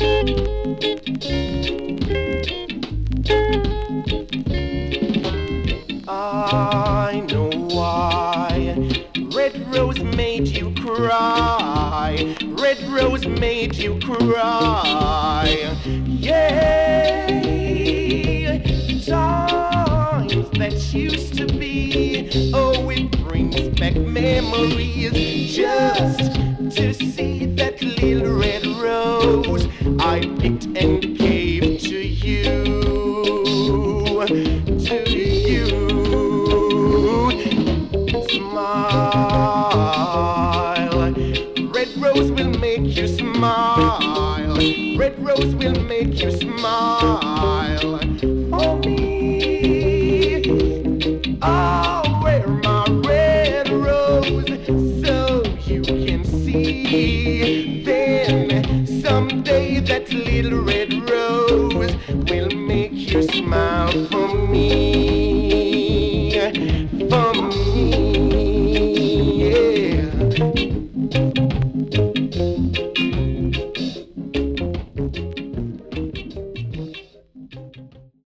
I know why Red Rose made you cry. Red Rose made you cry. Yeah, times that used to be. Oh, it brings back memories just to see that little red rose I picked and gave to you. To you. Smile. Red rose will make you smile. Red rose will make you smile. For me, I'll wear my red rose so you can see. Then someday that little red rose will make you smile.